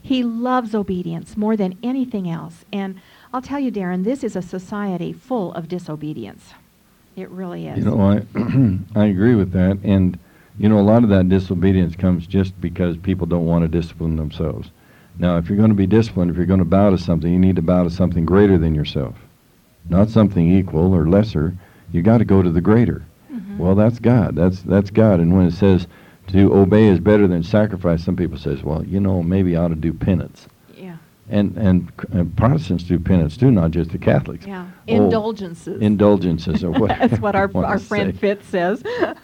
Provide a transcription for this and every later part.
He loves obedience more than anything else. And I'll tell you, Darren, this is a society full of disobedience. It really is. I agree with that. And, a lot of that disobedience comes just because people don't want to discipline themselves. Now, if you're going to be disciplined, if you're going to bow to something, you need to bow to something greater than yourself. Not something equal or lesser. You got to go to the greater. Mm-hmm. Well, that's God. That's God. And when it says to obey is better than sacrifice, some people says, well, maybe I ought to do penance. Yeah. And Protestants do penance too, not just the Catholics. Yeah. Indulgences. Indulgences or what? That's what our friend Fitz says.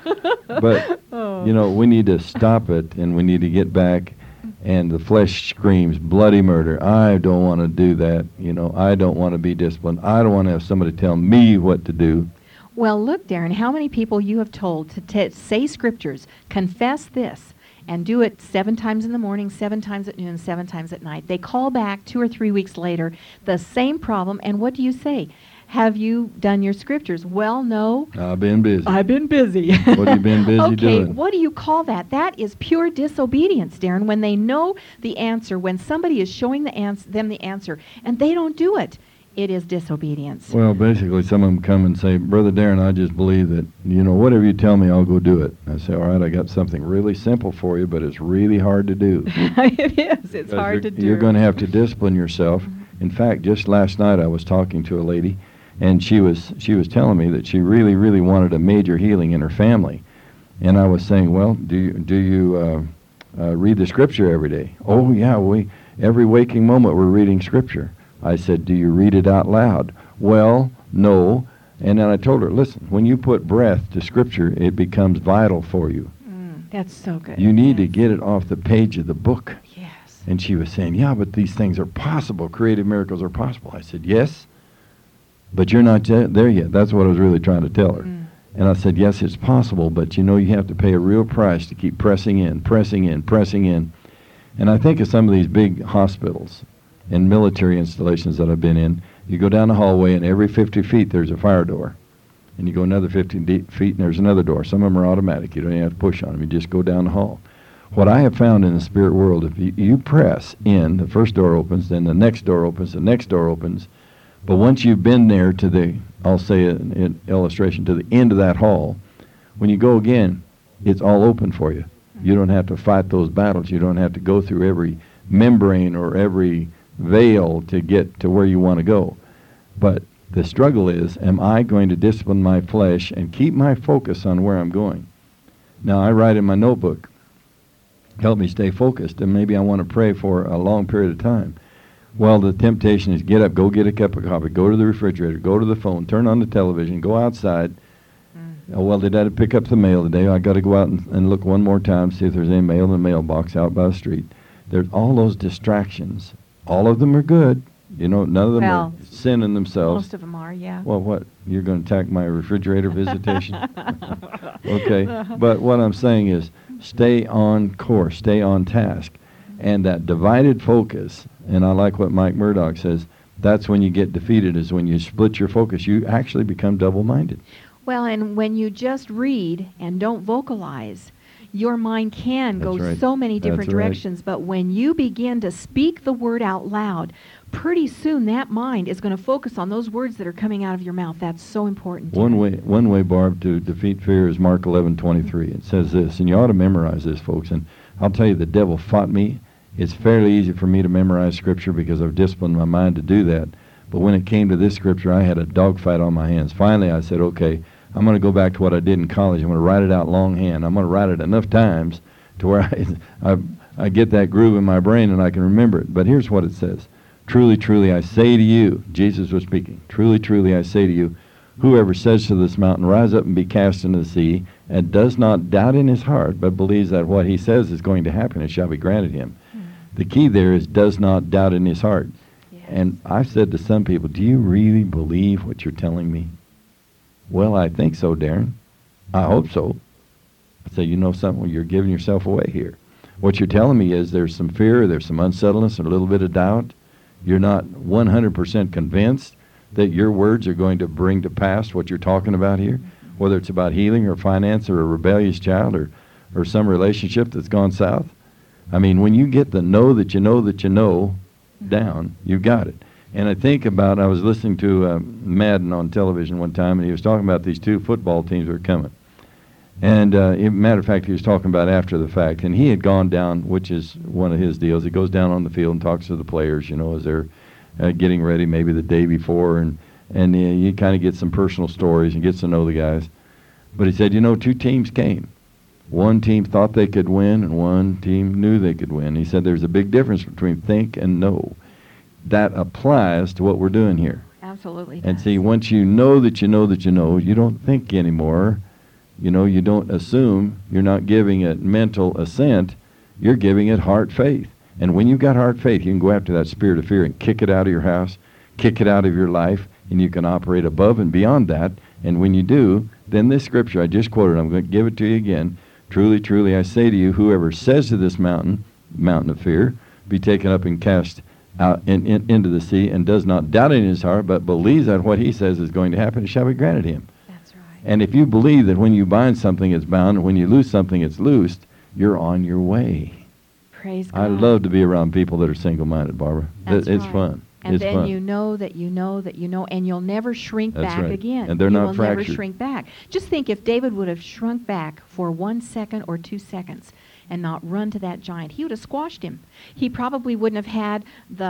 But we need to stop it, and we need to get back. And the flesh screams bloody murder. I don't want to do that. I don't want to be disciplined. I don't want to have somebody tell me what to do. Well, look, Darren, how many people you have told to say scriptures, confess this, and do it 7 times in the morning, 7 times at noon, 7 times at night. They call back 2 or 3 weeks later, the same problem, and what do you say? Have you done your scriptures? Well, no. I've been busy. I've been busy. What have you been busy doing? Okay, what do you call that? That is pure disobedience, Darren, when they know the answer, when somebody is showing them the answer, and they don't do it. It is disobedience. Well, basically, some of them come and say, Brother Darren, I just believe that, whatever you tell me, I'll go do it. I say, all right, I got something really simple for you, but it's really hard to do. It is. It's hard to do. You're going to have to discipline yourself. Mm-hmm. In fact, just last night I was talking to a lady, and she was telling me that she really, really wanted a major healing in her family. And I was saying, well, do you read the Scripture every day? Oh, yeah, every waking moment we're reading Scripture. I said, do you read it out loud? Well, no. And then I told her, listen, when you put breath to Scripture, it becomes vital for you. That's so good. You need to get it off the page of the book. Yes. And she was saying, yeah, but these things are possible. Creative miracles are possible. I said, yes, but you're not there yet. That's what I was really trying to tell her. And I said, yes, it's possible, but you have to pay a real price to keep pressing in, pressing in, pressing in. And I think of some of these big hospitals and military installations that I've been in. You go down the hallway, and every 50 feet there's a fire door. And you go another 50 feet, and there's another door. Some of them are automatic. You don't even have to push on them. You just go down the hall. What I have found in the spirit world, if you press in, the first door opens, then the next door opens, the next door opens. But once you've been there to I'll say an illustration, to the end of that hall, when you go again, it's all open for you. You don't have to fight those battles. You don't have to go through every membrane or every veil to get to where you want to go. But the struggle is, am I going to discipline my flesh and keep my focus on where I'm going? Now, I write in my notebook, help me stay focused, and maybe I want to pray for a long period of time. Well, the temptation is get up, go get a cup of coffee, go to the refrigerator, go to the phone, turn on the television, go outside. Oh, well, did I pick up the mail today? I got to go out and look one more time, see if there's any mail in the mailbox out by the street. There's all those distractions. All of them are good. None of them are sin in themselves. Most of them are, yeah. Well, what? You're going to attack my refrigerator visitation? Okay. But what I'm saying is stay on course, stay on task. And that divided focus, and I like what Mike Murdoch says, that's when you get defeated, is when you split your focus. You actually become double-minded. Well, and when you just read and don't vocalize, your mind can go so many different directions, but when you begin to speak the word out loud, pretty soon that mind is going to focus on those words that are coming out of your mouth. That's so important. One way, Barb, to defeat fear is Mark 11:23. It says this, and you ought to memorize this, folks. And I'll tell you, the devil fought me. It's fairly easy for me to memorize Scripture because I've disciplined my mind to do that. But when it came to this Scripture, I had a dogfight on my hands. Finally, I said, okay, I'm going to go back to what I did in college. I'm going to write it out longhand. I'm going to write it enough times to where I get that groove in my brain and I can remember it. But here's what it says. Truly, truly, I say to you, Jesus was speaking, truly, truly, I say to you, whoever says to this mountain, rise up and be cast into the sea, and does not doubt in his heart, but believes that what he says is going to happen, it shall be granted him. The key there is does not doubt in his heart. Yes. And I've said to some people, do you really believe what you're telling me? Well, I think so, Darren. I hope so. I say, something, you're giving yourself away here. What you're telling me is there's some fear, there's some unsettledness, a little bit of doubt. You're not 100% convinced that your words are going to bring to pass what you're talking about here, whether it's about healing or finance or a rebellious child or some relationship that's gone south. I mean, when you get the know that you know that you know down, you've got it. And I think about, I was listening to Madden on television one time, and he was talking about these two football teams that were coming. And matter of fact, he was talking about after the fact, and he had gone down, which is one of his deals. He goes down on the field and talks to the players, as they're getting ready, maybe the day before, and you kind of get some personal stories and gets to know the guys. But he said, two teams came. One team thought they could win, and one team knew they could win. He said there's a big difference between think and know. That applies to what we're doing here. Absolutely. And see, once you know that you know that you know, you don't think anymore. You don't assume. You're not giving it mental assent. You're giving it heart faith. And when you've got heart faith, you can go after that spirit of fear and kick it out of your house, kick it out of your life, and you can operate above and beyond that. And when you do, then this scripture I just quoted, I'm going to give it to you again. Truly, truly, I say to you, whoever says to this mountain of fear, be taken up and cast out into the sea, and does not doubt in his heart, but believes that what he says is going to happen, it shall be granted him. That's right. And if you believe that when you bind something, it's bound, and when you loose something, it's loosed, you're on your way. Praise God. I love to be around people that are single-minded, Barbara. That's It's right. fun. And it's then fun. you know that you know that you know, and you'll never shrink That's back right. again. And they're you not will fractured. never shrink back. Just think if David would have shrunk back for 1 second or 2 seconds and not run to that giant, he would have squashed him. He probably wouldn't have had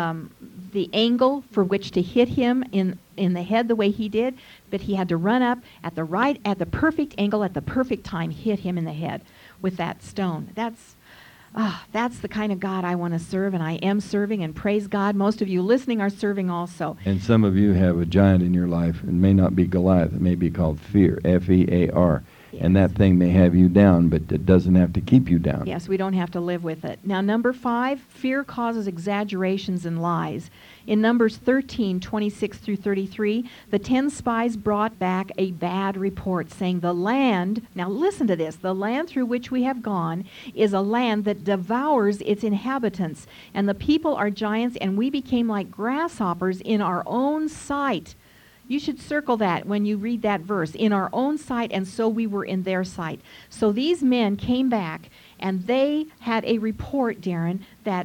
the angle for which to hit him in the head the way he did, but he had to run up at the perfect angle at the perfect time, hit him in the head with that stone. That's the kind of God I want to serve, and I am serving, and praise God, most of you listening are serving also. And some of you have a giant in your life. It may not be Goliath. It may be called fear, F-E-A-R. Yes. And that thing may have you down, but it doesn't have to keep you down. Yes, we don't have to live with it. Now, number 5, fear causes exaggerations and lies. In Numbers 13:26 through 33, the 10 spies brought back a bad report saying the land, now listen to this, the land through which we have gone is a land that devours its inhabitants, and the people are giants, and we became like grasshoppers in our own sight. You should circle that when you read that verse. In our own sight, and so we were in their sight. So these men came back, and they had a report, Darren, that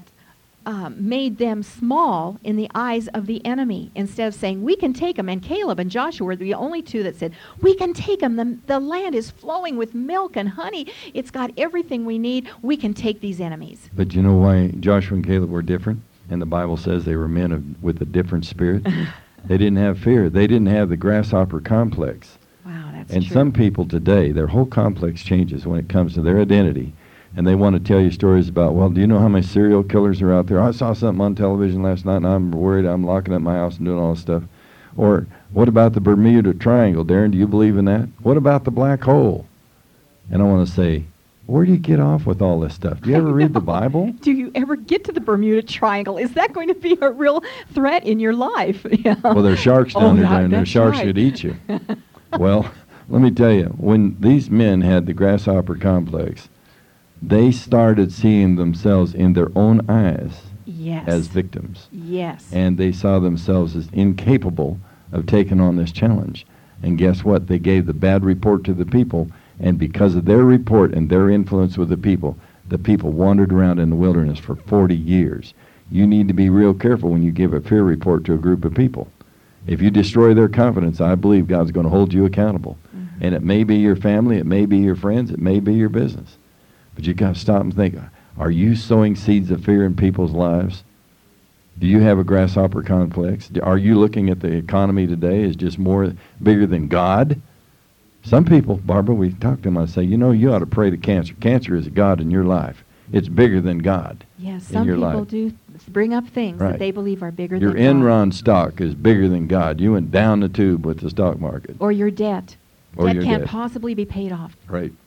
made them small in the eyes of the enemy. Instead of saying, we can take them, and Caleb and Joshua were the only two that said, we can take them. The land is flowing with milk and honey. It's got everything we need. We can take these enemies. But you know why Joshua and Caleb were different? And the Bible says they were men with a different spirit. They didn't have fear. They didn't have the grasshopper complex. Wow, that's And true. some people today, their whole complex changes when it comes to their identity. And they want to tell you stories about, well, do you know how many serial killers are out there? I saw something on television last night, and I'm worried I'm locking up my house and doing all this stuff. Or, what about the Bermuda Triangle, Darren? Do you believe in that? What about the black hole? And I want to say, where do you get off with all this stuff? Do you ever read the Bible? Do you ever get to the Bermuda Triangle? Is that going to be a real threat in your life? Yeah. Well, there's sharks down there, and there's that's sharks right. that eat you. Well, let me tell you, when these men had the grasshopper complex, they started seeing themselves in their own eyes Yes. as victims. Yes. And they saw themselves as incapable of taking on this challenge. And guess what? They gave the bad report to the people, and because of their report and their influence with the people wandered around in the wilderness for 40 years. You need to be real careful when you give a fear report to a group of people. If you destroy their confidence, I believe God's going to hold you accountable. Mm-hmm. And it may be your family, it may be your friends, it may be your business. But you got to stop and think, are you sowing seeds of fear in people's lives? Do you have a grasshopper complex? Are you looking at the economy today as just bigger than God? Some people, Barbara, we talk to them, I say, you ought to pray to cancer. Cancer is a God in your life. It's bigger than God Yes, in some your people life. do bring up things Right. that they believe are bigger Your than God. Enron stock is bigger than God. You went down the tube with the stock market. Or your debt. Or Debt your can't debt. possibly be paid off. Right.